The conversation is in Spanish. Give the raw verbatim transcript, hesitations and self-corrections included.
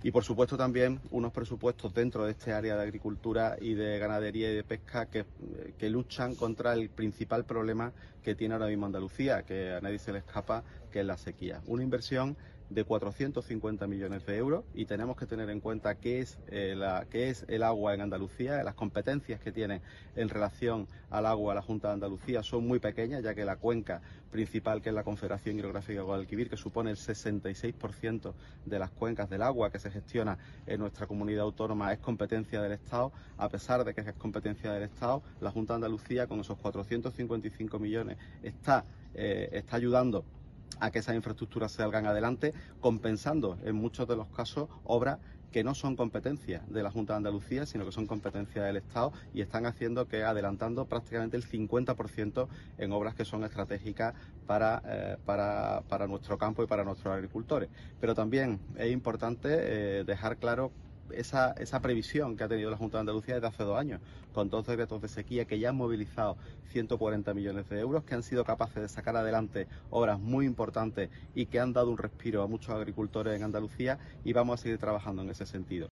Y por supuesto también unos presupuestos dentro de este área de agricultura y de ganadería y de pesca que, que luchan contra el principal problema que tiene ahora mismo Andalucía, que a nadie se le escapa, que es la sequía. Una inversión de cuatrocientos cincuenta millones de euros, y tenemos que tener en cuenta qué es, eh, la, qué es el agua en Andalucía. Las competencias que tiene en relación al agua la Junta de Andalucía son muy pequeñas, ya que la cuenca principal, que es la Confederación Hidrográfica de Guadalquivir, que supone el sesenta y seis por ciento de las cuencas del agua que se gestiona en nuestra comunidad autónoma, es competencia del Estado. A pesar de que es competencia del Estado, la Junta de Andalucía, con esos cuatrocientos cincuenta y cinco millones, está, eh, está ayudando a que esas infraestructuras salgan adelante, compensando en muchos de los casos obras que no son competencia de la Junta de Andalucía, sino que son competencia del Estado, y están haciendo que adelantando prácticamente el cincuenta por ciento en obras que son estratégicas para, eh, para, para nuestro campo y para nuestros agricultores. Pero también es importante eh, dejar claro Esa, esa previsión que ha tenido la Junta de Andalucía desde hace dos años, con dos decretos de sequía que ya han movilizado ciento cuarenta millones de euros, que han sido capaces de sacar adelante obras muy importantes y que han dado un respiro a muchos agricultores en Andalucía, y vamos a seguir trabajando en ese sentido.